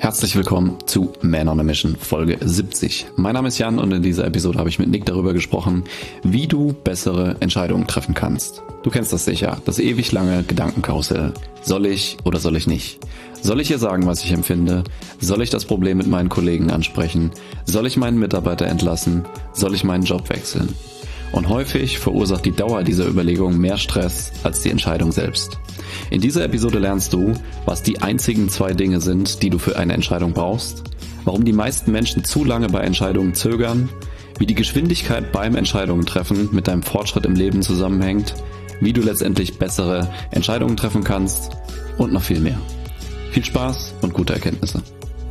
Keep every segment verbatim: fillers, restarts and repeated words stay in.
Herzlich willkommen zu Man on a Mission Folge siebzig. Mein Name ist Jan und in dieser Episode habe ich mit Nick darüber gesprochen, wie du bessere Entscheidungen treffen kannst. Du kennst das sicher, das ewig lange Gedankenkarussell. Soll ich oder soll ich nicht? Soll ich ihr sagen, was ich empfinde? Soll ich das Problem mit meinen Kollegen ansprechen? Soll ich meinen Mitarbeiter entlassen? Soll ich meinen Job wechseln? Und häufig verursacht die Dauer dieser Überlegung mehr Stress als die Entscheidung selbst. In dieser Episode lernst du, was die einzigen zwei Dinge sind, die du für eine Entscheidung brauchst, warum die meisten Menschen zu lange bei Entscheidungen zögern, wie die Geschwindigkeit beim Entscheidungen treffen mit deinem Fortschritt im Leben zusammenhängt, wie du letztendlich bessere Entscheidungen treffen kannst und noch viel mehr. Viel Spaß und gute Erkenntnisse.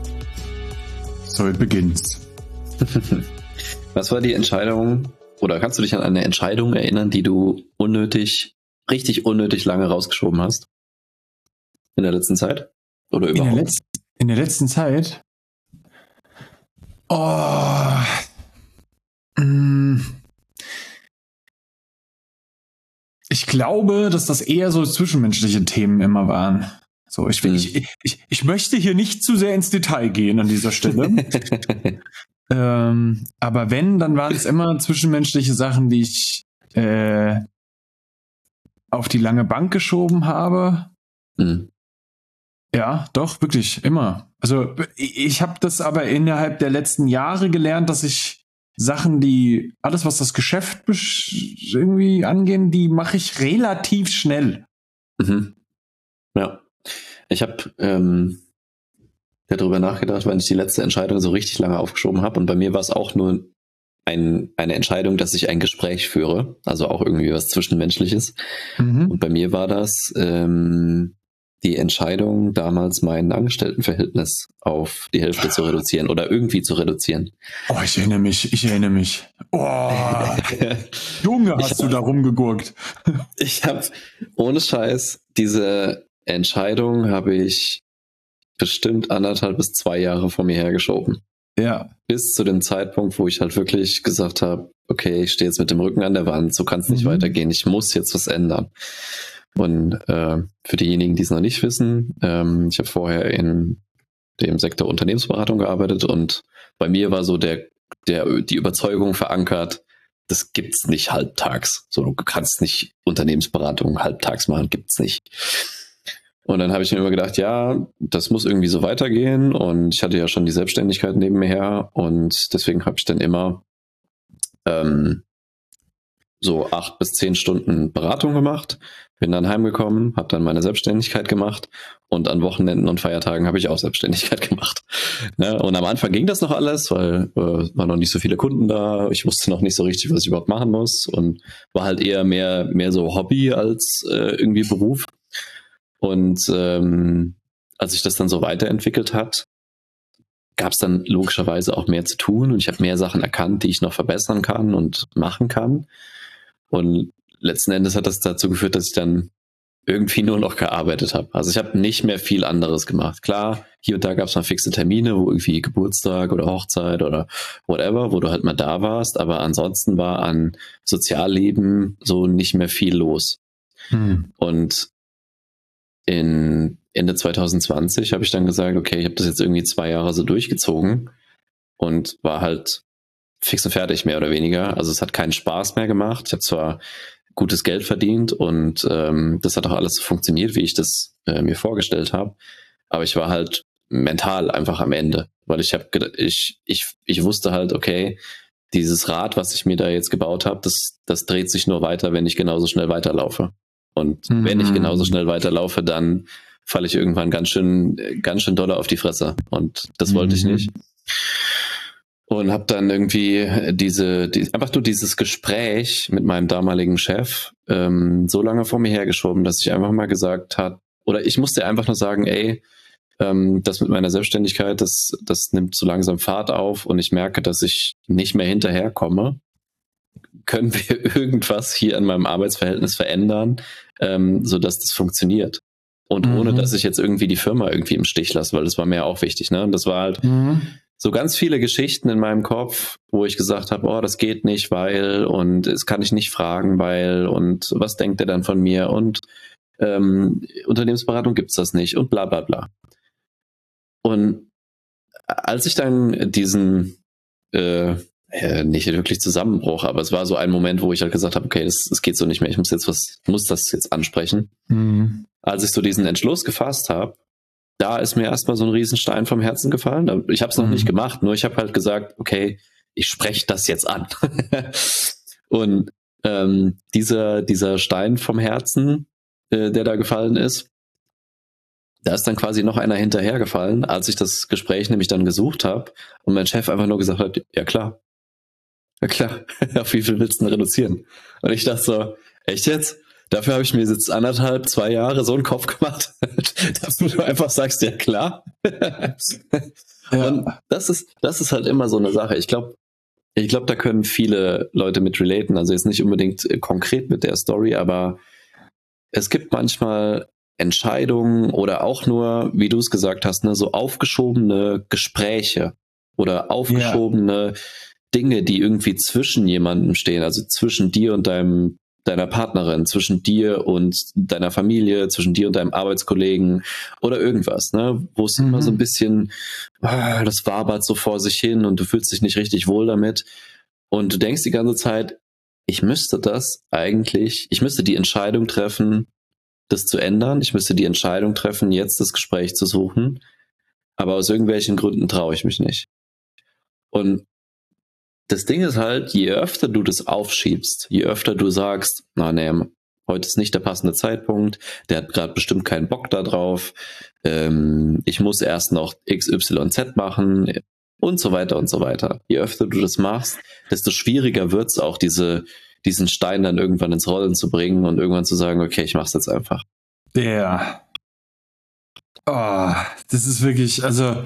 So it begins. Was war die Entscheidung, oder kannst du dich an eine Entscheidung erinnern, die du unnötig, richtig unnötig lange rausgeschoben hast? In der letzten Zeit? Oder überhaupt? In der, Letz- in der letzten Zeit? Oh. Mm. Ich glaube, dass das eher so zwischenmenschliche Themen immer waren. So, ich, will, hm. ich, ich, ich möchte hier nicht zu sehr ins Detail gehen an dieser Stelle. ähm, aber wenn, dann waren es immer zwischenmenschliche Sachen, die ich äh, auf die lange Bank geschoben habe. Hm. Ja, doch, wirklich, immer. Also ich, ich habe das aber innerhalb der letzten Jahre gelernt, dass ich Sachen, die, alles was das Geschäft besch- irgendwie angehen, die mache ich relativ schnell. Mhm. Ja. Ich habe ähm, darüber nachgedacht, weil ich die letzte Entscheidung so richtig lange aufgeschoben habe. Und bei mir war es auch nur ein, eine Entscheidung, dass ich ein Gespräch führe. Also auch irgendwie was Zwischenmenschliches. Mhm. Und bei mir war das ähm, die Entscheidung, damals mein Angestelltenverhältnis auf die Hälfte zu reduzieren oder irgendwie zu reduzieren. Oh, ich erinnere mich, ich erinnere mich. Oh, Junge, hast hab, du da rumgegurkt. Ich habe, ohne Scheiß, diese Entscheidung habe ich bestimmt anderthalb bis zwei Jahre vor mir hergeschoben. Ja. Bis zu dem Zeitpunkt, wo ich halt wirklich gesagt habe, okay, ich stehe jetzt mit dem Rücken an der Wand, so kann es nicht mhm. weitergehen, ich muss jetzt was ändern. Und äh, für diejenigen, die es noch nicht wissen, ähm, ich habe vorher in dem Sektor Unternehmensberatung gearbeitet und bei mir war so der, der die Überzeugung verankert, das gibt's nicht halbtags. So, du kannst nicht Unternehmensberatung halbtags machen, gibt's nicht. Und dann habe ich mir immer gedacht, ja, das muss irgendwie so weitergehen. Und ich hatte ja schon die Selbstständigkeit nebenher und deswegen habe ich dann immer ähm, so acht bis zehn Stunden Beratung gemacht, bin dann heimgekommen, habe dann meine Selbstständigkeit gemacht und an Wochenenden und Feiertagen habe ich auch Selbstständigkeit gemacht. Ne? Und am Anfang ging das noch alles, weil äh, waren noch nicht so viele Kunden da, ich wusste noch nicht so richtig, was ich überhaupt machen muss und war halt eher mehr, mehr so Hobby als äh, irgendwie Beruf. Und ähm, als sich das dann so weiterentwickelt hat, gab es dann logischerweise auch mehr zu tun und ich habe mehr Sachen erkannt, die ich noch verbessern kann und machen kann. Und letzten Endes hat das dazu geführt, dass ich dann irgendwie nur noch gearbeitet habe. Also ich habe nicht mehr viel anderes gemacht. Klar, hier und da gab es mal fixe Termine, wo irgendwie Geburtstag oder Hochzeit oder whatever, wo du halt mal da warst, aber ansonsten war an Sozialleben so nicht mehr viel los. Hm. Und in Ende zwanzig zwanzig habe ich dann gesagt, okay, ich habe das jetzt irgendwie zwei Jahre so durchgezogen und war halt fix und fertig, mehr oder weniger. Also es hat keinen Spaß mehr gemacht. Ich habe zwar gutes Geld verdient und ähm, das hat auch alles so funktioniert, wie ich das äh, mir vorgestellt habe, aber ich war halt mental einfach am Ende, weil ich habe ich ich ich wusste halt, okay, dieses Rad, was ich mir da jetzt gebaut habe, das das dreht sich nur weiter, wenn ich genauso schnell weiterlaufe. Und mhm. wenn ich genauso schnell weiterlaufe, dann falle ich irgendwann ganz schön, ganz schön doll auf die Fresse. Und das wollte mhm. ich nicht. Und habe dann irgendwie diese, die, einfach nur dieses Gespräch mit meinem damaligen Chef ähm, so lange vor mir hergeschoben, dass ich einfach mal gesagt habe, oder ich musste einfach nur sagen, ey, ähm, das mit meiner Selbstständigkeit, das, das nimmt so langsam Fahrt auf und ich merke, dass ich nicht mehr hinterherkomme. Können wir irgendwas hier an meinem Arbeitsverhältnis verändern, ähm, sodass das funktioniert? Und mhm. ohne, dass ich jetzt irgendwie die Firma irgendwie im Stich lasse, weil das war mir auch wichtig. Ne? Und das war halt mhm. so ganz viele Geschichten in meinem Kopf, wo ich gesagt habe, oh, das geht nicht, weil und es kann ich nicht fragen, weil und was denkt er dann von mir und ähm, Unternehmensberatung gibt's das nicht und bla bla bla. Und als ich dann diesen, äh, äh, nicht wirklich Zusammenbruch, aber es war so ein Moment, wo ich halt gesagt habe, okay, das, das geht so nicht mehr, ich muss jetzt was, muss das jetzt ansprechen. Mhm. Als ich so diesen Entschluss gefasst habe, da ist mir erstmal so ein Riesenstein vom Herzen gefallen. Ich habe es noch mhm. nicht gemacht, nur ich habe halt gesagt, okay, ich spreche das jetzt an. Und ähm, dieser, dieser Stein vom Herzen, äh, der da gefallen ist, da ist dann quasi noch einer hinterhergefallen, als ich das Gespräch nämlich dann gesucht habe und mein Chef einfach nur gesagt hat, ja klar, ja klar, auf wie viel willst du denn reduzieren? Und ich dachte so, echt jetzt? Dafür habe ich mir jetzt anderthalb, zwei Jahre so einen Kopf gemacht, dass du einfach sagst, ja klar. Ja. Und das ist, das ist halt immer so eine Sache. Ich glaube, ich glaube, da können viele Leute mit relaten, also jetzt nicht unbedingt konkret mit der Story, aber es gibt manchmal Entscheidungen oder auch nur, wie du es gesagt hast, ne, so aufgeschobene Gespräche oder aufgeschobene ja. Dinge, die irgendwie zwischen jemandem stehen, also zwischen dir und deinem deiner Partnerin, zwischen dir und deiner Familie, zwischen dir und deinem Arbeitskollegen oder irgendwas, ne, wo es mhm. immer so ein bisschen, ah, das wabert so vor sich hin und du fühlst dich nicht richtig wohl damit und du denkst die ganze Zeit, ich müsste das eigentlich, ich müsste die Entscheidung treffen, das zu ändern, ich müsste die Entscheidung treffen, jetzt das Gespräch zu suchen, aber aus irgendwelchen Gründen traue ich mich nicht. Und das Ding ist halt, je öfter du das aufschiebst, je öfter du sagst, na nee, heute ist nicht der passende Zeitpunkt, der hat gerade bestimmt keinen Bock da drauf, ähm, ich muss erst noch X Y Z machen und so weiter und so weiter. Je öfter du das machst, desto schwieriger wird es auch, diese, diesen Stein dann irgendwann ins Rollen zu bringen und irgendwann zu sagen, okay, ich mach's jetzt einfach. Ja. Oh, das ist wirklich, also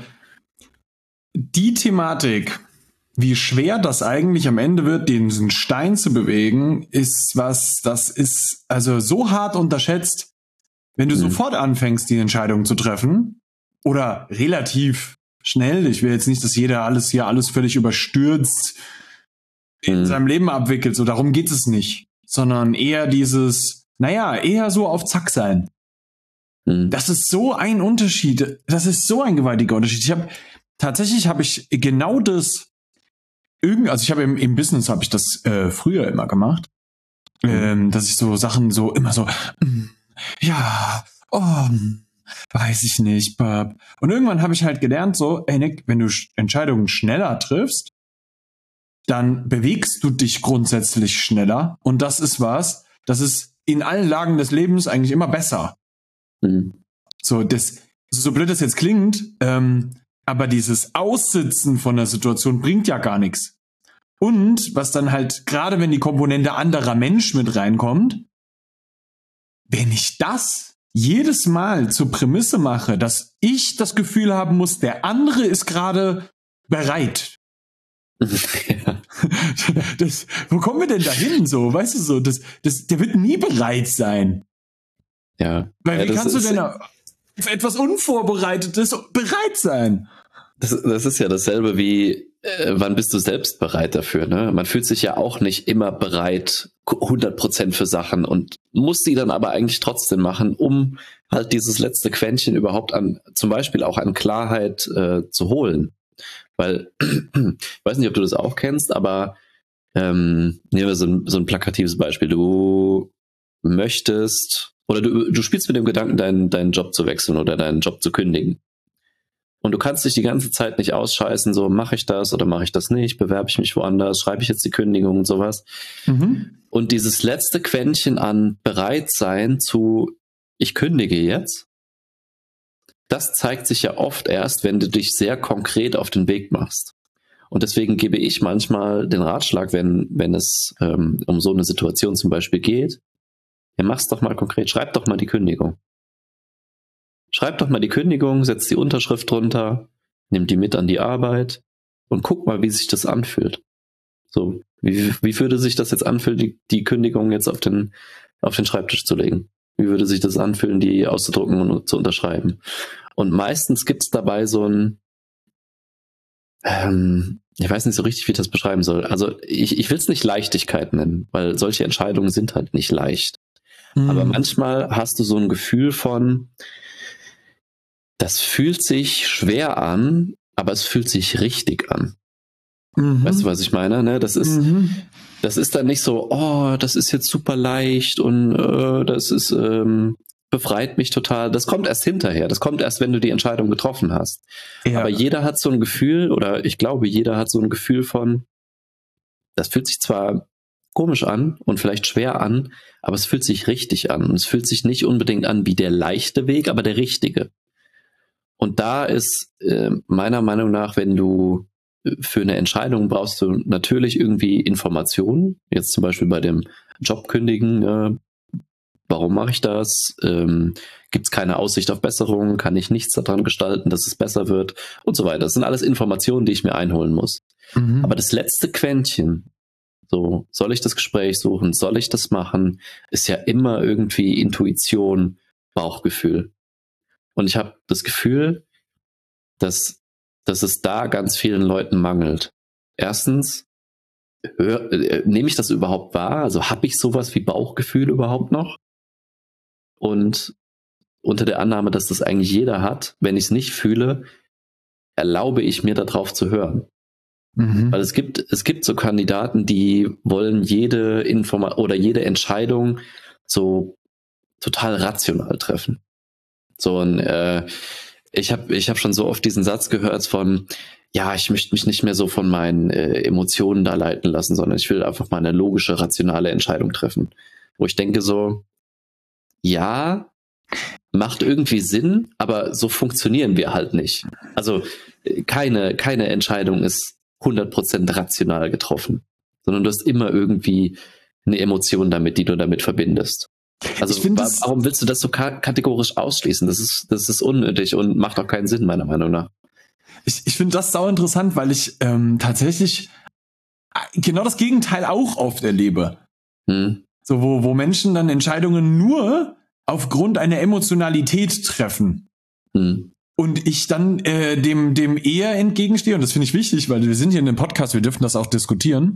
die Thematik, wie schwer das eigentlich am Ende wird, diesen Stein zu bewegen, ist was, das ist also so hart unterschätzt, wenn du mhm. sofort anfängst, die Entscheidung zu treffen oder relativ schnell. Ich will jetzt nicht, dass jeder alles hier alles völlig überstürzt mhm. in seinem Leben abwickelt. So, darum geht es nicht, sondern eher dieses, naja, eher so auf Zack sein. Mhm. Das ist so ein Unterschied. Das ist so ein gewaltiger Unterschied. Ich habe tatsächlich habe ich genau das Irgend, also ich habe im, im Business habe ich das äh, früher immer gemacht, mhm. ähm, dass ich so Sachen so immer so, mm, ja, oh, weiß ich nicht, Bab. Und irgendwann habe ich halt gelernt so, ey Nick, wenn du Entscheidungen schneller triffst, dann bewegst du dich grundsätzlich schneller und das ist was, das ist in allen Lagen des Lebens eigentlich immer besser. Mhm. So, das, so blöd das jetzt klingt, ähm, aber dieses Aussitzen von der Situation bringt ja gar nichts. Und was dann halt, gerade wenn die Komponente anderer Mensch mit reinkommt, wenn ich das jedes Mal zur Prämisse mache, dass ich das Gefühl haben muss, der andere ist gerade bereit. Ja. Das, wo kommen wir denn dahin so? Weißt du so, das, das, der wird nie bereit sein. Ja. Weil ja, wie kannst du denn auf etwas Unvorbereitetes bereit sein? Das, das ist ja dasselbe wie, äh, wann bist du selbst bereit dafür, ne? Man fühlt sich ja auch nicht immer bereit, hundert Prozent für Sachen und muss die dann aber eigentlich trotzdem machen, um halt dieses letzte Quäntchen überhaupt an, zum Beispiel auch an Klarheit äh, zu holen. Weil, ich weiß nicht, ob du das auch kennst, aber ähm, nehmen wir so ein, so ein plakatives Beispiel. Du möchtest, oder du, du spielst mit dem Gedanken, deinen, deinen Job zu wechseln oder deinen Job zu kündigen. Und du kannst dich die ganze Zeit nicht ausscheißen, so mache ich das oder mache ich das nicht, bewerbe ich mich woanders, schreibe ich jetzt die Kündigung und sowas. Mhm. Und dieses letzte Quäntchen an Bereitsein zu, ich kündige jetzt, das zeigt sich ja oft erst, wenn du dich sehr konkret auf den Weg machst. Und deswegen gebe ich manchmal den Ratschlag, wenn, wenn es ähm, um so eine Situation zum Beispiel geht, ja, mach's doch mal konkret, schreib doch mal die Kündigung. Schreib doch mal die Kündigung, setz die Unterschrift drunter, nimm die mit an die Arbeit und guck mal, wie sich das anfühlt. So, wie, wie würde sich das jetzt anfühlen, die, die Kündigung jetzt auf den, auf den Schreibtisch zu legen? Wie würde sich das anfühlen, die auszudrucken und zu unterschreiben? Und meistens gibt's dabei so ein, ähm, ich weiß nicht so richtig, wie ich das beschreiben soll. Also ich, ich will es nicht Leichtigkeit nennen, weil solche Entscheidungen sind halt nicht leicht. Mhm. Aber manchmal hast du so ein Gefühl von, das fühlt sich schwer an, aber es fühlt sich richtig an. Mhm. Weißt du, was ich meine? Ne? Das ist, mhm. das ist dann nicht so, oh, das ist jetzt super leicht und äh, das ist ähm, befreit mich total. Das kommt erst hinterher. Das kommt erst, wenn du die Entscheidung getroffen hast. Ja. Aber jeder hat so ein Gefühl, oder ich glaube, jeder hat so ein Gefühl von, das fühlt sich zwar komisch an und vielleicht schwer an, aber es fühlt sich richtig an. Und es fühlt sich nicht unbedingt an wie der leichte Weg, aber der richtige. Und da ist äh, meiner Meinung nach, wenn du für eine Entscheidung brauchst du natürlich irgendwie Informationen. Jetzt zum Beispiel bei dem Job kündigen, äh, warum mache ich das? Ähm, gibt es keine Aussicht auf Besserung? Kann ich nichts daran gestalten, dass es besser wird? Und so weiter. Das sind alles Informationen, die ich mir einholen muss. Mhm. Aber das letzte Quäntchen, so, soll ich das Gespräch suchen? Soll ich das machen? Ist ja immer irgendwie Intuition, Bauchgefühl. Und ich habe das Gefühl, dass, dass es da ganz vielen Leuten mangelt. Erstens, hör, äh, nehme ich das überhaupt wahr? Also habe ich sowas wie Bauchgefühl überhaupt noch? Und unter der Annahme, dass das eigentlich jeder hat, wenn ich es nicht fühle, erlaube ich mir darauf zu hören. Mhm. Weil es gibt, es gibt so Kandidaten, die wollen jede Informa- oder jede Entscheidung so total rational treffen. So ein, äh, ich habe ich hab schon so oft diesen Satz gehört von, ja, ich möchte mich nicht mehr so von meinen äh, Emotionen da leiten lassen, sondern ich will einfach mal eine logische, rationale Entscheidung treffen. Wo ich denke so, ja, macht irgendwie Sinn, aber so funktionieren wir halt nicht. Also keine, keine Entscheidung ist hundert Prozent rational getroffen, sondern du hast immer irgendwie eine Emotion damit, die du damit verbindest. Also ich wa- warum willst du das so ka- kategorisch ausschließen? Das ist, das ist unnötig und macht auch keinen Sinn, meiner Meinung nach. Ich, ich finde das sau interessant, weil ich ähm, tatsächlich genau das Gegenteil auch oft erlebe. Hm. So, wo, wo Menschen dann Entscheidungen nur aufgrund einer Emotionalität treffen. Hm. Und ich dann äh, dem, dem eher entgegenstehe, und das finde ich wichtig, weil wir sind hier in einem Podcast, wir dürfen das auch diskutieren.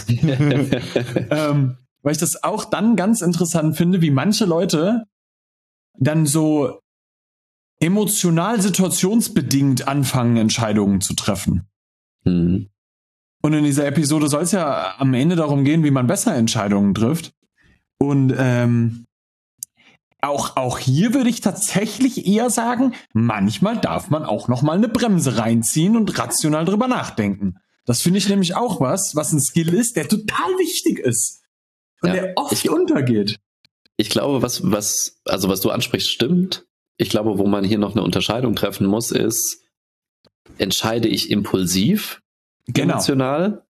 ähm, weil ich das auch dann ganz interessant finde, wie manche Leute dann so emotional situationsbedingt anfangen, Entscheidungen zu treffen. Mhm. Und in dieser Episode soll es ja am Ende darum gehen, wie man besser Entscheidungen trifft. Und ähm, auch, auch hier würde ich tatsächlich eher sagen, manchmal darf man auch noch mal eine Bremse reinziehen und rational drüber nachdenken. Das finde ich nämlich auch was, was ein Skill ist, der total wichtig ist und ja, der oft ich, untergeht. Ich glaube, was, was, also was du ansprichst, stimmt. Ich glaube, wo man hier noch eine Unterscheidung treffen muss, ist, entscheide ich impulsiv, genau. emotional,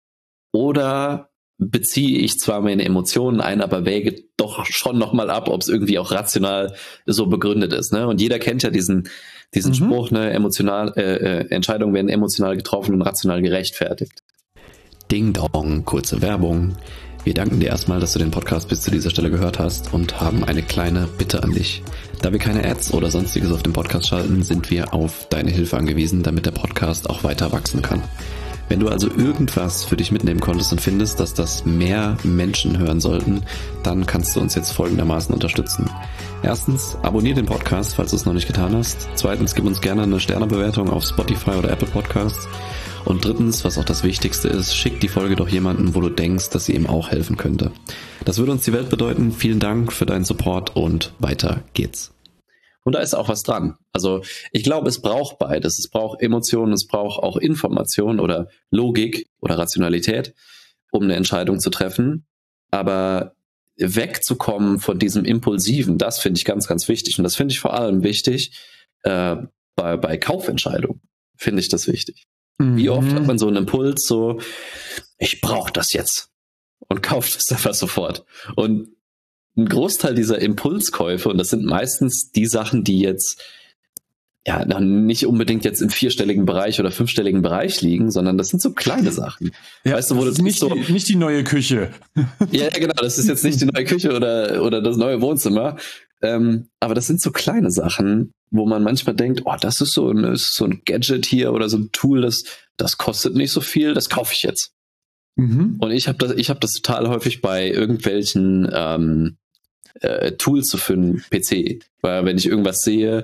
oder beziehe ich zwar meine Emotionen ein, aber wäge doch schon nochmal ab, ob es irgendwie auch rational so begründet ist. Ne? Und jeder kennt ja diesen, diesen mhm. Spruch, ne? emotional, äh, Entscheidungen werden emotional getroffen und rational gerechtfertigt. Ding Dong, kurze Werbung. Wir danken dir erstmal, dass du den Podcast bis zu dieser Stelle gehört hast und haben eine kleine Bitte an dich. Da wir keine Ads oder sonstiges auf dem Podcast schalten, sind wir auf deine Hilfe angewiesen, damit der Podcast auch weiter wachsen kann. Wenn du also irgendwas für dich mitnehmen konntest und findest, dass das mehr Menschen hören sollten, dann kannst du uns jetzt folgendermaßen unterstützen. Erstens, abonniere den Podcast, falls du es noch nicht getan hast. Zweitens, gib uns gerne eine Sternebewertung auf Spotify oder Apple Podcasts. Und drittens, was auch das Wichtigste ist, schick die Folge doch jemanden, wo du denkst, dass sie ihm auch helfen könnte. Das würde uns die Welt bedeuten. Vielen Dank für deinen Support und weiter geht's. Und da ist auch was dran. Also ich glaube, es braucht beides. Es braucht Emotionen, es braucht auch Information oder Logik oder Rationalität, um eine Entscheidung zu treffen. Aber wegzukommen von diesem Impulsiven, das finde ich ganz, ganz wichtig. Und das finde ich vor allem wichtig äh, bei, bei Kaufentscheidungen. Finde ich das wichtig. Mhm. Wie oft hat man so einen Impuls, so, ich brauche das jetzt und kauft es einfach sofort. Und ein Großteil dieser Impulskäufe, und das sind meistens die Sachen, die jetzt ja nicht unbedingt jetzt im vierstelligen Bereich oder fünfstelligen Bereich liegen, sondern das sind so kleine Sachen. Ja, weißt du, wo das ist nicht, so, die, nicht die neue Küche. Ja, genau, das ist jetzt nicht die neue Küche oder, oder das neue Wohnzimmer. Ähm, aber das sind so kleine Sachen, wo man manchmal denkt, oh, das ist so ein, ist so ein Gadget hier oder so ein Tool, das, das kostet nicht so viel, das kaufe ich jetzt. Mhm. Und ich habe das, ich habe das total häufig bei irgendwelchen ähm, äh, Tools so für einen P C. Weil wenn ich irgendwas sehe,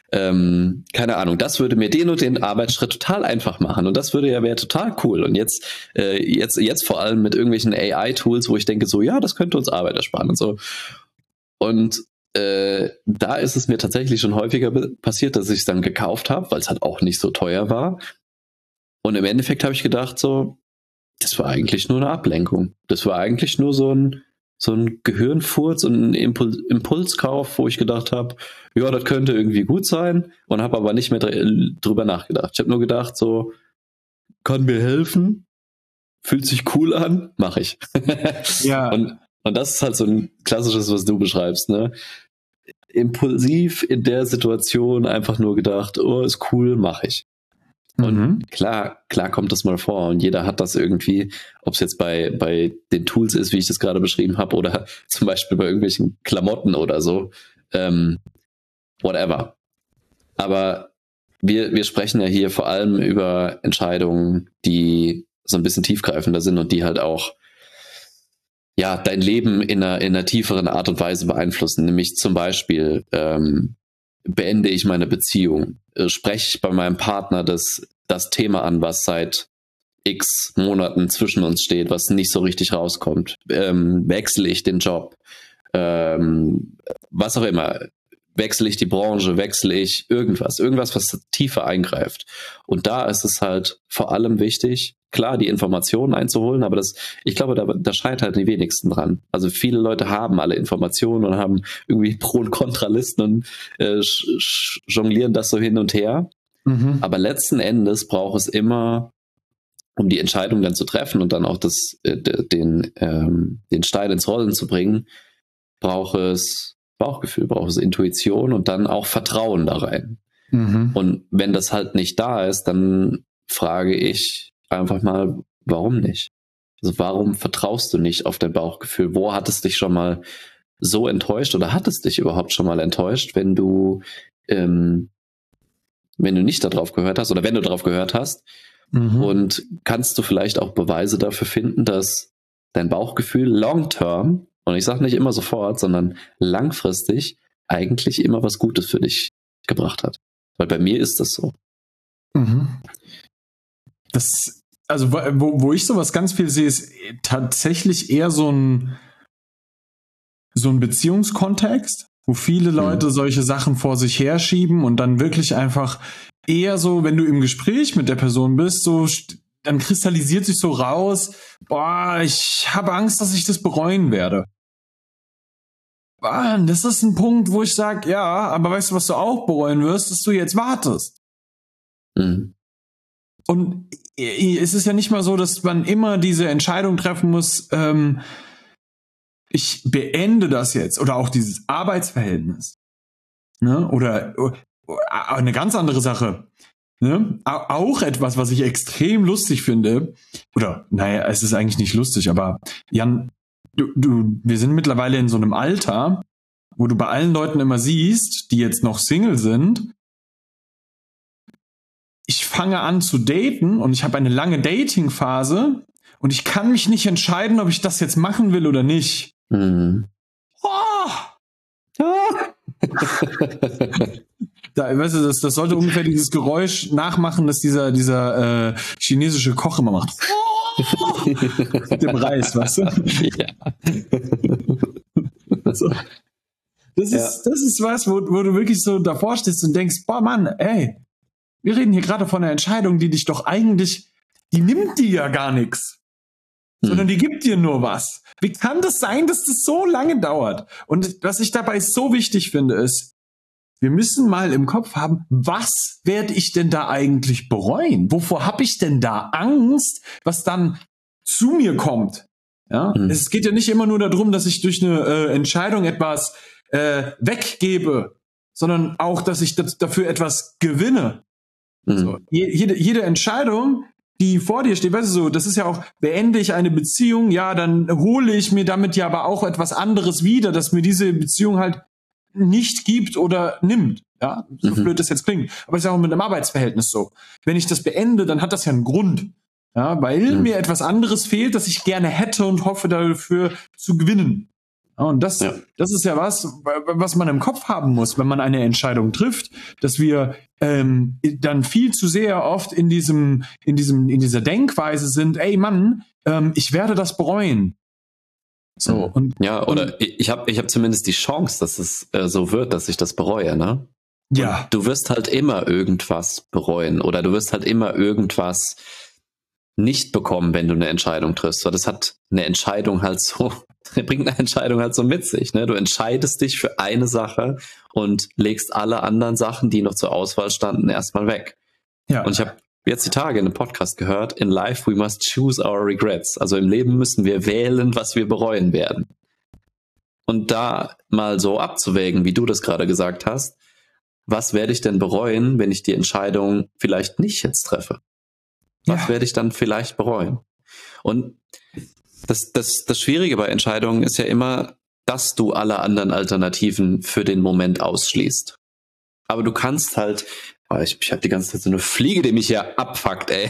ähm, keine Ahnung, das würde mir den und den Arbeitsschritt total einfach machen und das würde ja wäre total cool. Und jetzt, äh, jetzt, jetzt vor allem mit irgendwelchen A I-Tools, wo ich denke so, ja, das könnte uns Arbeit ersparen und so. Und äh, da ist es mir tatsächlich schon häufiger be- passiert, dass ich es dann gekauft habe, weil es halt auch nicht so teuer war. Und im Endeffekt habe ich gedacht so, das war eigentlich nur eine Ablenkung. Das war eigentlich nur so ein so ein Gehirnfurz und ein Impul- Impulskauf, wo ich gedacht habe, ja, das könnte irgendwie gut sein und habe aber nicht mehr dr- drüber nachgedacht. Ich habe nur gedacht, so, kann mir helfen, fühlt sich cool an, mache ich. Ja. und, und das ist halt so ein klassisches, was du beschreibst, ne? Impulsiv in der Situation einfach nur gedacht, oh, ist cool, mache ich. Und Mhm. klar, klar kommt das mal vor und jeder hat das irgendwie, ob es jetzt bei, bei den Tools ist, wie ich das gerade beschrieben habe, oder zum Beispiel bei irgendwelchen Klamotten oder so, ähm, whatever. Aber wir, wir sprechen ja hier vor allem über Entscheidungen, die so ein bisschen tiefgreifender sind und die halt auch ja dein Leben in einer, in einer tieferen Art und Weise beeinflussen. Nämlich zum Beispiel, ähm, beende ich meine Beziehung? Äh, spreche ich bei meinem Partner das, das Thema an, was seit x Monaten zwischen uns steht, was nicht so richtig rauskommt? Ähm, wechsle ich den Job? Ähm, was auch immer. Wechsle ich die Branche? Wechsle ich irgendwas? Irgendwas, was tiefer eingreift. Und da ist es halt vor allem wichtig, klar, die Informationen einzuholen, aber das, ich glaube, da, da scheitern die wenigsten dran. Also viele Leute haben alle Informationen und haben irgendwie Pro- und Kontralisten und äh, jonglieren das so hin und her. Mhm. Aber letzten Endes braucht es immer, um die Entscheidung dann zu treffen und dann auch das, äh, den, ähm, den Stein ins Rollen zu bringen, braucht es Bauchgefühl, braucht es Intuition und dann auch Vertrauen da rein. Mhm. Und wenn das halt nicht da ist, dann frage ich einfach mal, warum nicht? Also warum vertraust du nicht auf dein Bauchgefühl? Wo hat es dich schon mal so enttäuscht oder hat es dich überhaupt schon mal enttäuscht, wenn du ähm, wenn du nicht darauf gehört hast oder wenn du darauf gehört hast? Mhm. Und kannst du vielleicht auch Beweise dafür finden, dass dein Bauchgefühl long term, und ich sage nicht immer sofort, sondern langfristig eigentlich immer was Gutes für dich gebracht hat? Weil bei mir ist das so. Mhm. Das, also wo, wo ich sowas ganz viel sehe, ist tatsächlich eher so ein, so ein Beziehungskontext, wo viele Leute mhm. solche Sachen vor sich herschieben und dann wirklich einfach eher so, wenn du im Gespräch mit der Person bist, so dann kristallisiert sich so raus, boah, ich habe Angst, dass ich das bereuen werde. Boah, das ist ein Punkt, wo ich sage, ja, aber weißt du, was du auch bereuen wirst, dass du jetzt wartest. Mhm. Und es ist ja nicht mal so, dass man immer diese Entscheidung treffen muss, ähm, ich beende das jetzt oder auch dieses Arbeitsverhältnis. Ne? Oder, oder eine ganz andere Sache. Ne? Auch etwas, was ich extrem lustig finde. Oder, naja, es ist eigentlich nicht lustig, aber Jan, du, du, wir sind mittlerweile in so einem Alter, wo du bei allen Leuten immer siehst, die jetzt noch Single sind, ich fange an zu daten und ich habe eine lange Dating-Phase und ich kann mich nicht entscheiden, ob ich das jetzt machen will oder nicht. Mhm. Oh! Da, weißt du, das, das sollte ungefähr dieses Geräusch nachmachen, das dieser, dieser äh, chinesische Koch immer macht. Mit dem Reis, weißt du? Ja. So. Das, Ja. ist, das ist was, wo, wo du wirklich so davor stehst und denkst, boah Mann, ey, wir reden hier gerade von einer Entscheidung, die dich doch eigentlich, die nimmt dir ja gar nichts, hm. sondern die gibt dir nur was. Wie kann das sein, dass das so lange dauert? Und was ich dabei so wichtig finde, ist, wir müssen mal im Kopf haben, was werde ich denn da eigentlich bereuen? Wovor habe ich denn da Angst, was dann zu mir kommt? Ja? Hm. Es geht ja nicht immer nur darum, dass ich durch eine äh, Entscheidung etwas äh, weggebe, sondern auch, dass ich das, dafür etwas gewinne. Mhm. So, jede, jede Entscheidung, die vor dir steht, weißt du so, das ist ja auch, beende ich eine Beziehung, ja, dann hole ich mir damit ja aber auch etwas anderes wieder, dass mir diese Beziehung halt nicht gibt oder nimmt. Ja, so mhm. blöd das jetzt klingt. Aber es ist ja auch mit einem Arbeitsverhältnis so. Wenn ich das beende, dann hat das ja einen Grund. Ja, weil mhm. mir etwas anderes fehlt, das ich gerne hätte und hoffe dafür zu gewinnen. Und das, ja. das ist ja was, was man im Kopf haben muss, wenn man eine Entscheidung trifft, dass wir ähm, dann viel zu sehr oft in diesem, in diesem, in dieser Denkweise sind, ey Mann, ähm, ich werde das bereuen. So, und, ja, oder und, ich habe ich hab zumindest die Chance, dass es äh, so wird, dass ich das bereue, ne? Ja. Und du wirst halt immer irgendwas bereuen oder du wirst halt immer irgendwas nicht bekommen, wenn du eine Entscheidung triffst. Weil das hat eine Entscheidung halt so, bringt eine Entscheidung halt so mit sich, ne? Du entscheidest dich für eine Sache und legst alle anderen Sachen, die noch zur Auswahl standen, erstmal weg. Ja. Und ich habe jetzt die Tage in einem Podcast gehört, in life we must choose our regrets. Also im Leben müssen wir wählen, was wir bereuen werden. Und da mal so abzuwägen, wie du das gerade gesagt hast, was werde ich denn bereuen, wenn ich die Entscheidung vielleicht nicht jetzt treffe? Was ja. werde ich dann vielleicht bereuen? Und das, das, das Schwierige bei Entscheidungen ist ja immer, dass du alle anderen Alternativen für den Moment ausschließt. Aber du kannst halt, oh, ich, ich habe die ganze Zeit so eine Fliege, die mich hier abfuckt, ey.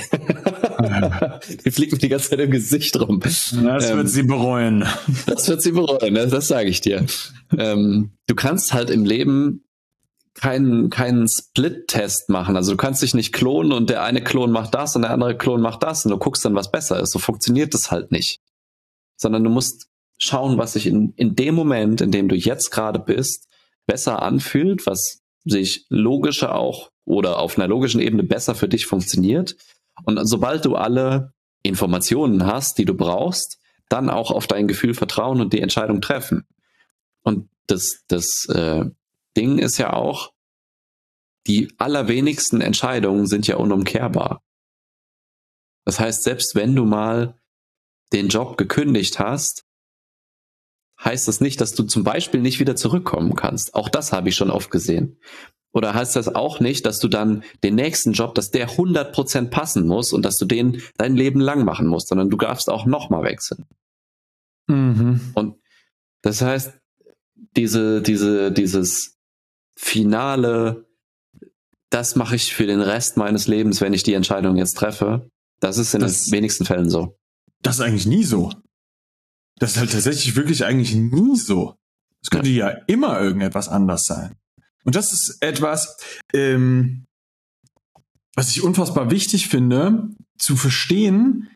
Die fliegt mir die ganze Zeit im Gesicht rum. Das ähm, wird sie bereuen. Das wird sie bereuen, das, das sage ich dir. ähm, du kannst halt im Leben keinen keinen Split-Test machen. Also du kannst dich nicht klonen und der eine Klon macht das und der andere Klon macht das und du guckst dann, was besser ist. So funktioniert das halt nicht. Sondern du musst schauen, was sich in, in dem Moment, in dem du jetzt gerade bist, besser anfühlt, was sich logischer auch oder auf einer logischen Ebene besser für dich funktioniert. Und sobald du alle Informationen hast, die du brauchst, dann auch auf dein Gefühl vertrauen und die Entscheidung treffen. Und das, das äh, Ding ist ja auch, die allerwenigsten Entscheidungen sind ja unumkehrbar. Das heißt, selbst wenn du mal den Job gekündigt hast, heißt das nicht, dass du zum Beispiel nicht wieder zurückkommen kannst. Auch das habe ich schon oft gesehen. Oder heißt das auch nicht, dass du dann den nächsten Job, dass der hundert Prozent passen muss und dass du den dein Leben lang machen musst, sondern du darfst auch nochmal wechseln. Mhm. Und das heißt, diese, diese, dieses Finale, das mache ich für den Rest meines Lebens, wenn ich die Entscheidung jetzt treffe, das ist in das, den wenigsten Fällen so. Das ist eigentlich nie so. Das ist halt tatsächlich wirklich eigentlich nie so. Es könnte ja. ja immer irgendetwas anders sein. Und das ist etwas, ähm, was ich unfassbar wichtig finde, zu verstehen,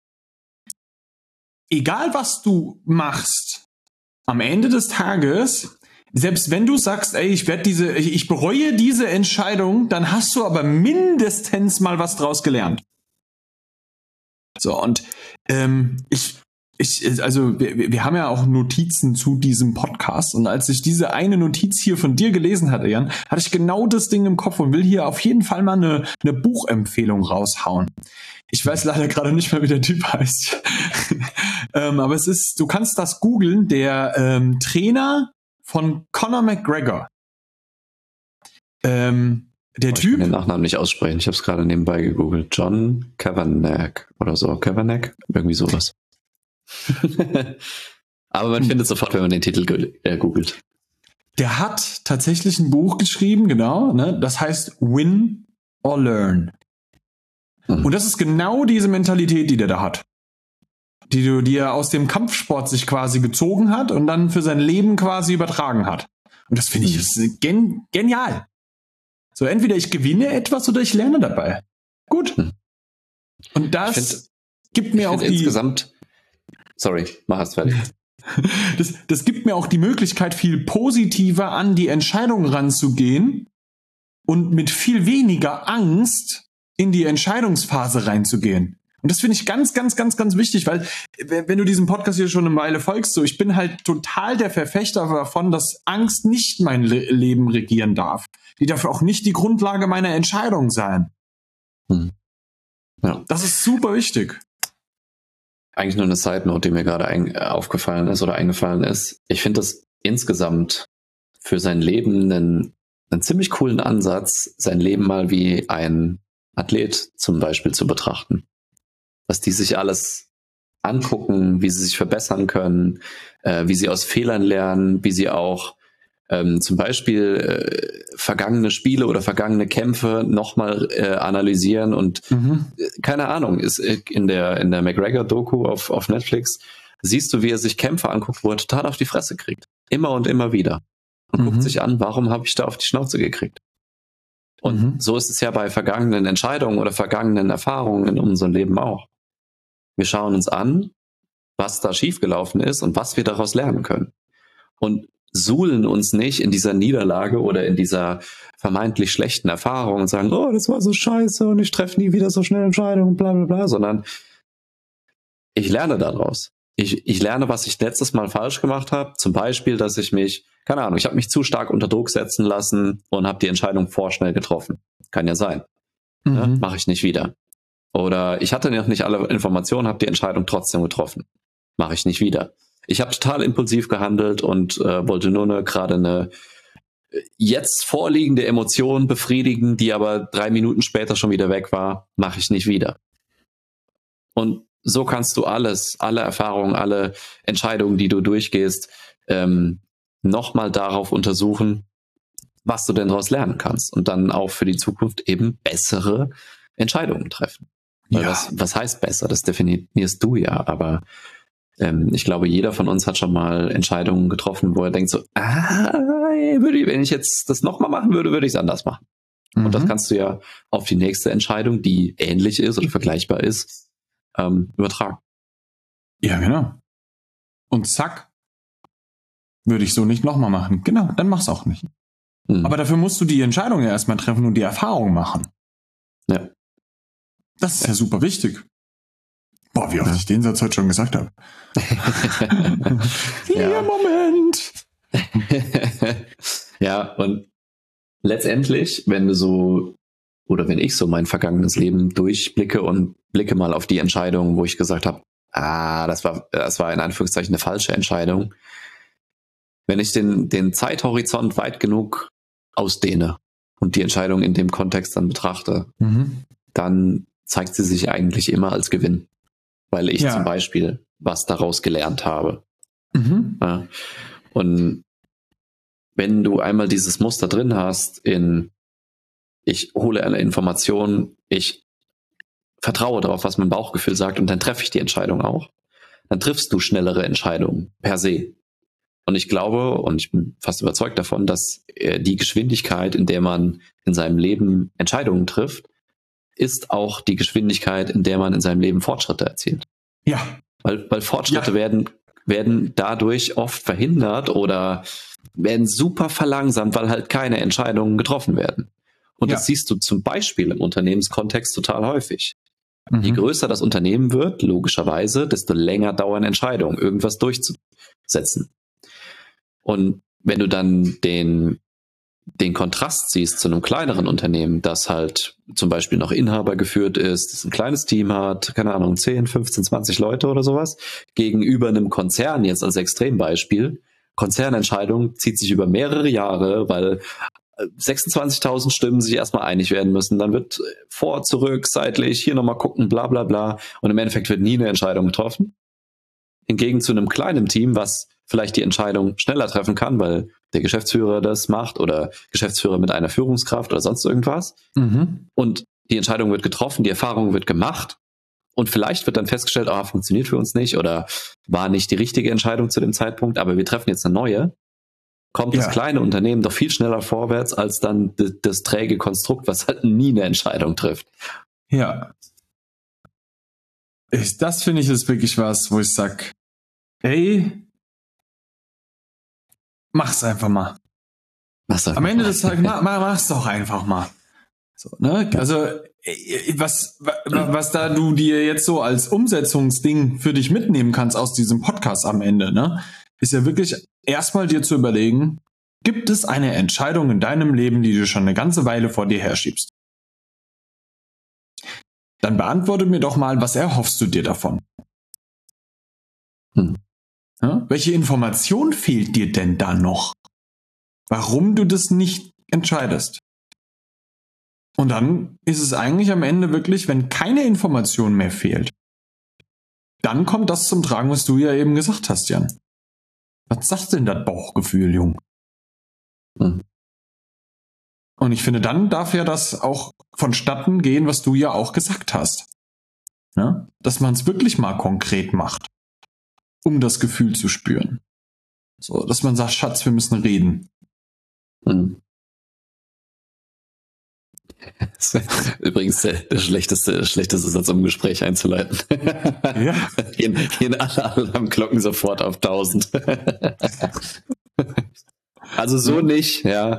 egal was du machst, am Ende des Tages, selbst wenn du sagst, ey, ich werde diese, ich, ich bereue diese Entscheidung, dann hast du aber mindestens mal was draus gelernt. So, und ähm, ich, ich, also wir, wir haben ja auch Notizen zu diesem Podcast und als ich diese eine Notiz hier von dir gelesen hatte, Jan, hatte ich genau das Ding im Kopf und will hier auf jeden Fall mal eine, eine Buchempfehlung raushauen. Ich weiß leider gerade nicht mehr, wie der Typ heißt. ähm, aber es ist, du kannst das googeln, der ähm, Trainer von Conor McGregor. Ähm, der oh, Typ. Ich kann den Nachnamen nicht aussprechen. Ich habe es gerade nebenbei gegoogelt. John Kavanagh oder so. Kavanagh? Irgendwie sowas. Aber man hm. findet sofort, wenn man den Titel äh, googelt. Der hat tatsächlich ein Buch geschrieben, genau. Ne? Das heißt Win or Learn. Hm. Und das ist genau diese Mentalität, die der da hat. Die, du, die er aus dem Kampfsport sich quasi gezogen hat und dann für sein Leben quasi übertragen hat. Und das finde ich ist gen- genial. So, entweder ich gewinne etwas oder ich lerne dabei. Gut. Hm. Und das find, gibt mir auch die... Insgesamt... Sorry, mach es fertig. Das, das gibt mir auch die Möglichkeit, viel positiver an die Entscheidung ranzugehen und mit viel weniger Angst in die Entscheidungsphase reinzugehen. Und das finde ich ganz, ganz, ganz, ganz wichtig, weil wenn du diesem Podcast hier schon eine Weile folgst, so ich bin halt total der Verfechter davon, dass Angst nicht mein Le- Leben regieren darf. Die darf auch nicht die Grundlage meiner Entscheidung sein. Hm. Ja. Das ist super wichtig. Eigentlich nur eine Side-Note, die mir gerade ein, aufgefallen ist oder eingefallen ist. Ich finde das insgesamt für sein Leben einen, einen ziemlich coolen Ansatz, sein Leben mal wie ein Athlet zum Beispiel zu betrachten. Was die sich alles angucken, wie sie sich verbessern können, äh, wie sie aus Fehlern lernen, wie sie auch ähm, zum Beispiel äh, vergangene Spiele oder vergangene Kämpfe nochmal äh, analysieren und mhm. äh, keine Ahnung, ist in der in der McGregor-Doku auf, auf Netflix siehst du, wie er sich Kämpfe anguckt, wo er total auf die Fresse kriegt. Immer und immer wieder. Und mhm. guckt sich an, warum habe ich da auf die Schnauze gekriegt? Und mhm. so ist es ja bei vergangenen Entscheidungen oder vergangenen Erfahrungen in unserem Leben auch. Wir schauen uns an, was da schiefgelaufen ist und was wir daraus lernen können. Und suhlen uns nicht in dieser Niederlage oder in dieser vermeintlich schlechten Erfahrung und sagen, oh, das war so scheiße und ich treffe nie wieder so schnell Entscheidungen, bla bla bla, sondern ich lerne daraus. Ich, ich lerne, was ich letztes Mal falsch gemacht habe. Zum Beispiel, dass ich mich, keine Ahnung, ich habe mich zu stark unter Druck setzen lassen und habe die Entscheidung vorschnell getroffen. Kann ja sein. Mhm. Ja, mache ich nicht wieder. Oder ich hatte noch nicht alle Informationen, habe die Entscheidung trotzdem getroffen. Mache ich nicht wieder. Ich habe total impulsiv gehandelt und äh, wollte nur eine, gerade eine jetzt vorliegende Emotion befriedigen, die aber drei Minuten später schon wieder weg war. Mache ich nicht wieder. Und so kannst du alles, alle Erfahrungen, alle Entscheidungen, die du durchgehst, ähm, nochmal darauf untersuchen, was du denn daraus lernen kannst und dann auch für die Zukunft eben bessere Entscheidungen treffen. Weil ja. was, was heißt besser? Das definierst du ja, aber ähm, ich glaube, jeder von uns hat schon mal Entscheidungen getroffen, wo er denkt so, ah, würde ich, wenn ich jetzt das nochmal machen würde, würde ich es anders machen. Mhm. Und das kannst du ja auf die nächste Entscheidung, die ähnlich ist oder vergleichbar ist, Ähm, übertragen. Ja, genau. Und zack, würde ich so nicht nochmal machen. Genau, dann mach's auch nicht. Mhm. Aber dafür musst du die Entscheidung ja erstmal treffen und die Erfahrung machen. Ja. Das ist ja, ja super wichtig. Boah, wie oft ja. ich den Satz heute schon gesagt habe. Ja, Moment. Ja, und letztendlich, wenn du so oder wenn ich so mein vergangenes Leben durchblicke und blicke mal auf die Entscheidung, wo ich gesagt habe, ah, das war, das war in Anführungszeichen eine falsche Entscheidung. Wenn ich den, den Zeithorizont weit genug ausdehne und die Entscheidung in dem Kontext dann betrachte, mhm. dann zeigt sie sich eigentlich immer als Gewinn, weil ich ja. zum Beispiel was daraus gelernt habe. Mhm. Ja. Und wenn du einmal dieses Muster drin hast in ich hole eine Information, ich vertraue darauf, was mein Bauchgefühl sagt und dann treffe ich die Entscheidung auch. Dann triffst du schnellere Entscheidungen per se. Und ich glaube, und ich bin fast überzeugt davon, dass die Geschwindigkeit, in der man in seinem Leben Entscheidungen trifft, ist auch die Geschwindigkeit, in der man in seinem Leben Fortschritte erzielt. Ja. Weil, weil Fortschritte ja. werden, werden dadurch oft verhindert oder werden super verlangsamt, weil halt keine Entscheidungen getroffen werden. Und ja. das siehst du zum Beispiel im Unternehmenskontext total häufig. Mhm. Je größer das Unternehmen wird, logischerweise, desto länger dauern Entscheidungen, irgendwas durchzusetzen. Und wenn du dann den, den Kontrast siehst zu einem kleineren Unternehmen, das halt zum Beispiel noch Inhaber geführt ist, das ein kleines Team hat, keine Ahnung, zehn, fünfzehn, zwanzig Leute oder sowas, gegenüber einem Konzern jetzt als Extrembeispiel, Konzernentscheidung zieht sich über mehrere Jahre, weil sechsundzwanzigtausend Stimmen sich erstmal einig werden müssen, dann wird vor, zurück, seitlich, hier nochmal gucken, bla bla bla und im Endeffekt wird nie eine Entscheidung getroffen. Hingegen zu einem kleinen Team, was vielleicht die Entscheidung schneller treffen kann, weil der Geschäftsführer das macht oder Geschäftsführer mit einer Führungskraft oder sonst irgendwas. Mhm. Und die Entscheidung wird getroffen, die Erfahrung wird gemacht und vielleicht wird dann festgestellt, ah, funktioniert für uns nicht oder war nicht die richtige Entscheidung zu dem Zeitpunkt, aber wir treffen jetzt eine neue. Kommt ja. das kleine Unternehmen doch viel schneller vorwärts als dann das, das träge Konstrukt, was halt nie eine Entscheidung trifft. Ja. Ich, das finde ich ist wirklich was, wo ich sag, hey, mach's einfach mal. Mach's einfach Am Ende mal. des Tages, mach, mach's doch einfach mal. So, ne? Also, was, was da du dir jetzt so als Umsetzungsding für dich mitnehmen kannst aus diesem Podcast am Ende, ne? Ist ja wirklich erstmal dir zu überlegen, gibt es eine Entscheidung in deinem Leben, die du schon eine ganze Weile vor dir herschiebst? Dann beantworte mir doch mal, was erhoffst du dir davon? Hm. Ja? Welche Information fehlt dir denn da noch? Warum du das nicht entscheidest? Und dann ist es eigentlich am Ende wirklich, wenn keine Information mehr fehlt, dann kommt das zum Tragen, was du ja eben gesagt hast, Jan. Was sagt denn das Bauchgefühl, Jung? Hm. Und ich finde, dann darf ja das auch vonstatten gehen, was du ja auch gesagt hast. Ja? Dass man es wirklich mal konkret macht. um das Gefühl zu spüren. So, dass man sagt, Schatz, wir müssen reden. Hm. Übrigens der, der schlechteste, schlechteste Satz, um ein Gespräch einzuleiten. Ja. gehen, gehen alle Alarmglocken sofort auf tausend. Also so nicht, ja.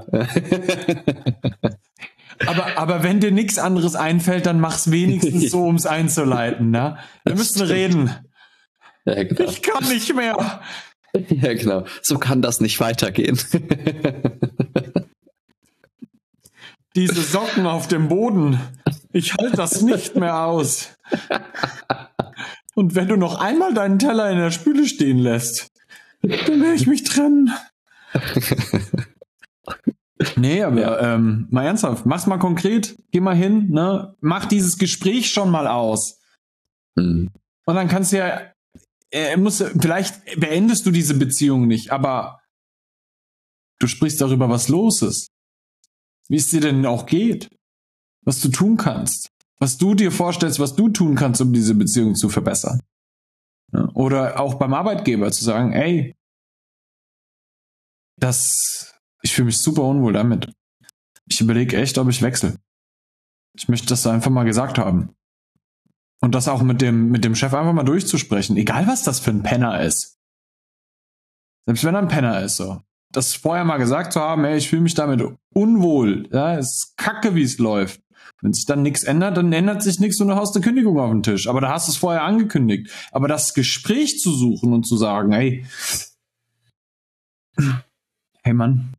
Aber, aber wenn dir nichts anderes einfällt, dann mach's wenigstens so, um es einzuleiten. Ne? Wir Das müssen stimmt. reden. Ja, genau. Ich kann nicht mehr. Ja, genau. So kann das nicht weitergehen. Diese Socken auf dem Boden. Ich halte das nicht mehr aus. Und wenn du noch einmal deinen Teller in der Spüle stehen lässt, dann werde ich mich trennen. Nee, aber ja. ähm, mal ernsthaft, mach's mal konkret, geh mal hin, ne? Mach dieses Gespräch schon mal aus. Mhm. Und dann kannst du ja, äh, musst, vielleicht beendest du diese Beziehung nicht, aber du sprichst darüber, was los ist. Wie es dir denn auch geht. Was du tun kannst. Was du dir vorstellst, was du tun kannst, um diese Beziehung zu verbessern. Ja, oder auch beim Arbeitgeber zu sagen, ey, das, ich fühle mich super unwohl damit. Ich überlege echt, ob ich wechsle. Ich möchte das einfach mal gesagt haben. Und das auch mit dem, mit dem Chef einfach mal durchzusprechen. Egal, was das für ein Penner ist. Selbst wenn er ein Penner ist, so. Das vorher mal gesagt zu haben, ey, ich fühle mich damit unwohl. Ja, es ist kacke, wie es läuft. Wenn sich dann nichts ändert, dann ändert sich nichts und du hast eine Kündigung auf den Tisch. Aber da hast du es vorher angekündigt. Aber das Gespräch zu suchen und zu sagen, hey, hey Mann,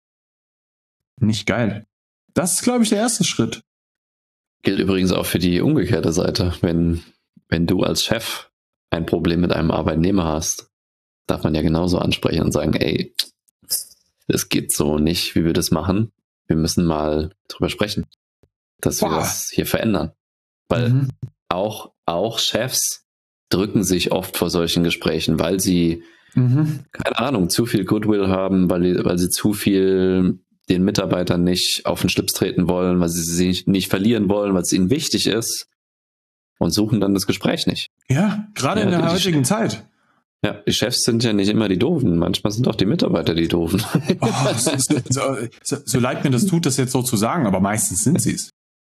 nicht geil. Das ist, glaube ich, der erste Schritt. Gilt übrigens auch für die umgekehrte Seite. Wenn, wenn du als Chef ein Problem mit einem Arbeitnehmer hast, darf man ja genauso ansprechen und sagen, ey, das geht so nicht, wie wir das machen. Wir müssen mal drüber sprechen, dass Boah. wir das hier verändern. Weil mhm. auch, auch Chefs drücken sich oft vor solchen Gesprächen, weil sie, mhm. keine Ahnung, zu viel Goodwill haben, weil, weil sie zu viel den Mitarbeitern nicht auf den Schlips treten wollen, weil sie sie nicht, nicht verlieren wollen, weil es ihnen wichtig ist und suchen dann das Gespräch nicht. Ja, gerade ja, in der heutigen Zeit. Ja, die Chefs sind ja nicht immer die Doofen. Manchmal sind auch die Mitarbeiter die Doofen. Oh, so, so, so, so leid mir das tut, das jetzt so zu sagen, aber meistens sind sie es.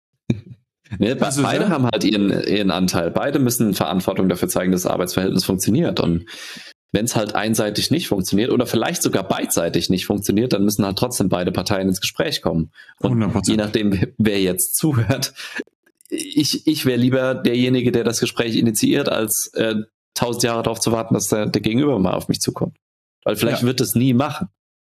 Ja, also, beide ja? haben halt ihren, ihren Anteil. Beide müssen Verantwortung dafür zeigen, dass das Arbeitsverhältnis funktioniert. Und wenn es halt einseitig nicht funktioniert oder vielleicht sogar beidseitig nicht funktioniert, dann müssen halt trotzdem beide Parteien ins Gespräch kommen. Und hundert Prozent. Je nachdem, wer jetzt zuhört, ich, ich wäre lieber derjenige, der das Gespräch initiiert, als äh, tausend Jahre darauf zu warten, dass der, der Gegenüber mal auf mich zukommt. Weil vielleicht ja. wird es nie machen.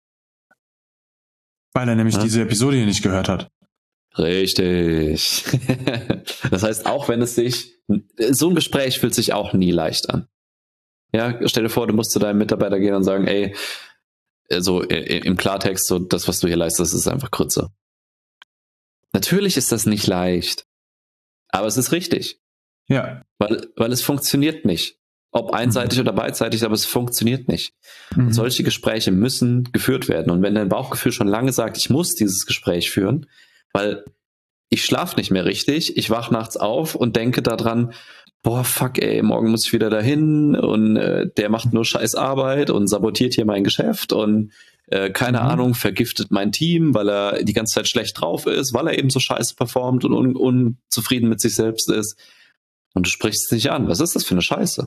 Weil er nämlich ja? diese Episode hier nicht gehört hat. Richtig. Das heißt, auch wenn es sich, so ein Gespräch fühlt sich auch nie leicht an. Ja, stell dir vor, du musst zu deinem Mitarbeiter gehen und sagen, ey, so im Klartext, so das, was du hier leistest, ist einfach Grütze. Natürlich ist das nicht leicht, aber es ist richtig. Ja. Weil, weil es funktioniert nicht. Ob einseitig mhm. oder beidseitig, aber es funktioniert nicht. Mhm. Und solche Gespräche müssen geführt werden. Und wenn dein Bauchgefühl schon lange sagt, ich muss dieses Gespräch führen, weil ich schlafe nicht mehr richtig, ich wach nachts auf und denke daran, boah, fuck ey, morgen muss ich wieder dahin und äh, der macht nur scheiß Arbeit und sabotiert hier mein Geschäft und äh, keine mhm. Ahnung, vergiftet mein Team, weil er die ganze Zeit schlecht drauf ist, weil er eben so scheiße performt und un- unzufrieden mit sich selbst ist. Und du sprichst es nicht an. Was ist das für eine Scheiße?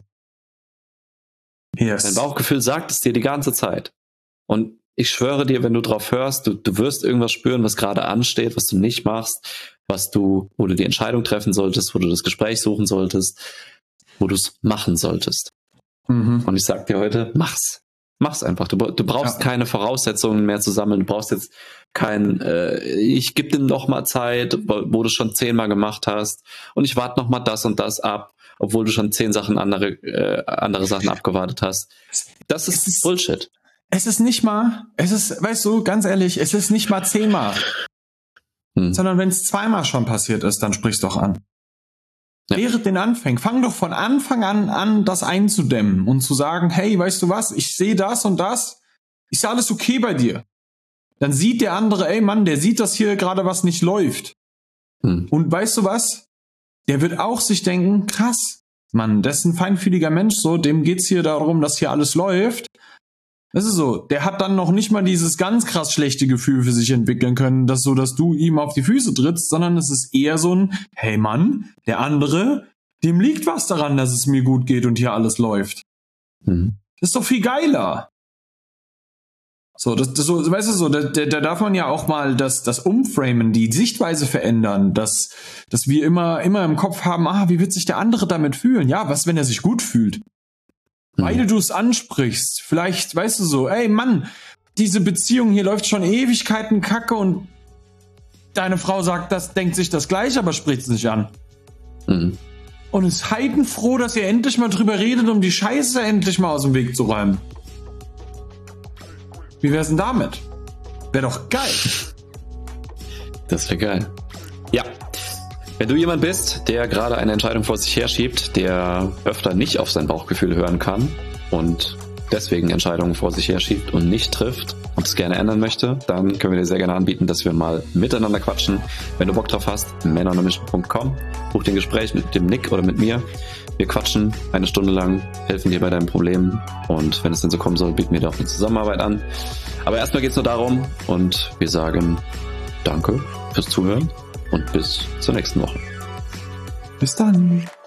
Yes. Dein Bauchgefühl sagt es dir die ganze Zeit. Und ich schwöre dir, wenn du drauf hörst, du, du wirst irgendwas spüren, was gerade ansteht, was du nicht machst, was du, wo du die Entscheidung treffen solltest, wo du das Gespräch suchen solltest, wo du es machen solltest. Mhm. Und ich sag dir heute, mach's. Mach's einfach. Du, du brauchst ja. keine Voraussetzungen mehr zu sammeln. Du brauchst jetzt kein, äh, ich gebe dir noch mal Zeit, wo, wo du schon zehnmal gemacht hast und ich warte noch mal das und das ab, obwohl du schon zehn Sachen andere, äh, andere Sachen abgewartet hast. Das ist, ist Bullshit. Es ist nicht mal, es ist, weißt du, ganz ehrlich, es ist nicht mal zehnmal. Hm. Sondern wenn es zweimal schon passiert ist, dann sprich's doch an. Ja. Während den Anfängen, fang doch von Anfang an an, das einzudämmen und zu sagen, hey, weißt du was, ich sehe das und das, ist ja alles okay bei dir. Dann sieht der andere, ey Mann, der sieht, dass hier gerade was nicht läuft. Hm. Und weißt du was? Der wird auch sich denken, krass, Mann, das ist ein feinfühliger Mensch, so, dem geht's hier darum, dass hier alles läuft. Das ist so, der hat dann noch nicht mal dieses ganz krass schlechte Gefühl für sich entwickeln können, dass so, dass du ihm auf die Füße trittst, sondern es ist eher so ein, hey Mann, der andere, dem liegt was daran, dass es mir gut geht und hier alles läuft. Mhm. Das ist doch viel geiler. So, das, das so, weißt du so, da, da darf man ja auch mal das, das Umframen, die Sichtweise verändern, dass, dass wir immer, immer im Kopf haben, ah, wie wird sich der andere damit fühlen? Ja, was, wenn er sich gut fühlt? Mhm. Weil du es ansprichst, vielleicht, weißt du so, ey Mann, diese Beziehung hier läuft schon Ewigkeiten kacke und deine Frau sagt das, denkt sich das gleich, aber spricht es nicht an. Mhm. Und ist heidenfroh, dass ihr endlich mal drüber redet, um die Scheiße endlich mal aus dem Weg zu räumen. Wie wär's denn damit? Wäre doch geil. Das wäre geil. Ja. Wenn du jemand bist, der gerade eine Entscheidung vor sich herschiebt, der öfter nicht auf sein Bauchgefühl hören kann und deswegen Entscheidungen vor sich herschiebt und nicht trifft und es gerne ändern möchte, dann können wir dir sehr gerne anbieten, dass wir mal miteinander quatschen. Wenn du Bock drauf hast, men on a mission punkt com, buch den Gespräch mit dem Nick oder mit mir. Wir quatschen eine Stunde lang, helfen dir bei deinen Problemen und wenn es denn so kommen soll, bieten wir dir auch eine Zusammenarbeit an. Aber erstmal geht es nur darum und wir sagen danke fürs Zuhören und bis zur nächsten Woche. Bis dann.